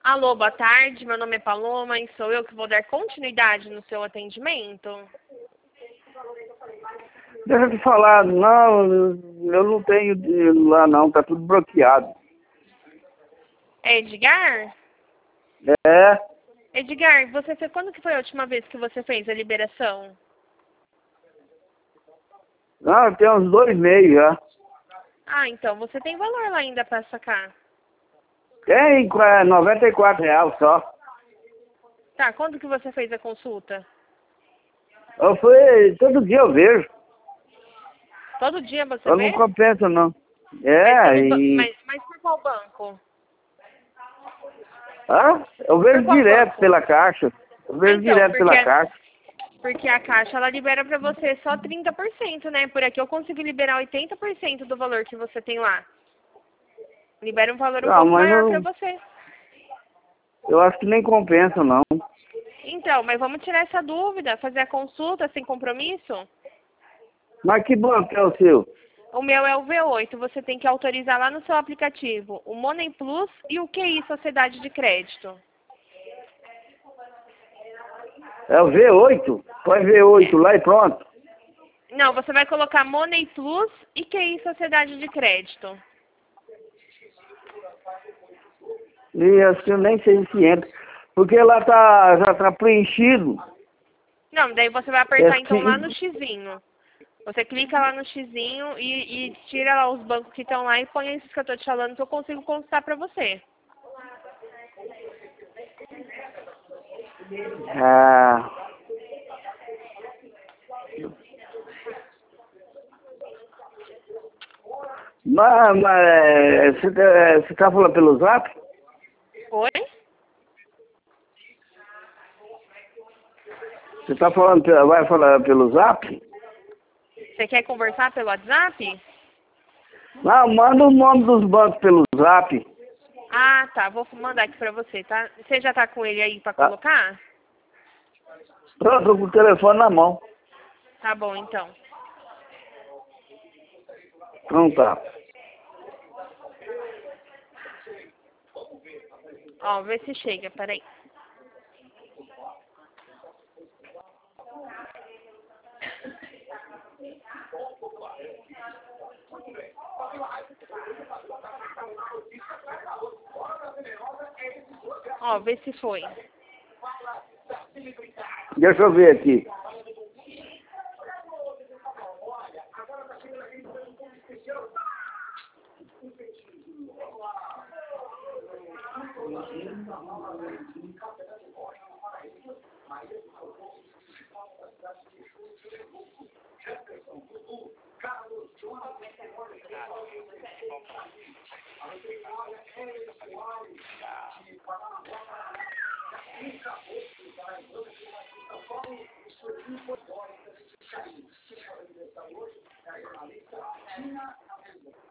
Alô, boa tarde. Meu nome é Paloma e sou eu que vou dar continuidade no seu atendimento. Deixa eu te falar, não, eu não tenho dinheiro lá não, tá tudo bloqueado. É Edgar? É, Edgar, quando que foi a última vez que você fez a liberação? não, tem uns 2 meses já. Ah, então você tem valor lá ainda para sacar. Tem R$ 94 só. Tá, quando que você fez a consulta? Eu fui, todo dia eu vejo, Todo dia você eu não vê? compensa não. Mas, É, pelo e... mas por qual banco? Eu Por vejo qual direto banco? pela Caixa. Eu Ah, vejo então, direto pela Caixa. porque a Caixa ela libera para você só 30%, né? Por aqui eu consigo liberar 80% do valor que você tem lá. Libera um valor um Não, pouco mas maior para você. eu acho que nem compensa não. Então, mas vamos tirar essa dúvida, fazer a consulta sem compromisso? Mas que banco é o seu? O meu é o V8, você tem que autorizar lá no seu aplicativo o Money Plus e o QI Sociedade de Crédito. É o V8? Põe V8 lá e pronto. Não, você vai colocar Money Plus e QI Sociedade de Crédito. E acho que eu nem sei se entra. Porque lá já tá preenchido. Não, daí você vai É apertar então lá no que... xizinho. Você clica lá no xizinho e tira lá os bancos que estão lá e põe esses que eu tô te falando que eu consigo consultar pra você. Ah, mas você tá falando pelo Zap? Oi? Você tá falando, vai falar pelo Zap? Você quer conversar pelo WhatsApp? Não, manda o nome dos bancos pelo Zap. Ah, tá. Vou mandar aqui pra você, tá? Você já tá com ele aí pra Tá? colocar? Eu tô com o telefone na mão. Tá bom, então. Então tá. Ó, vê se chega, peraí. Ó, vê se foi. Deixa eu ver aqui.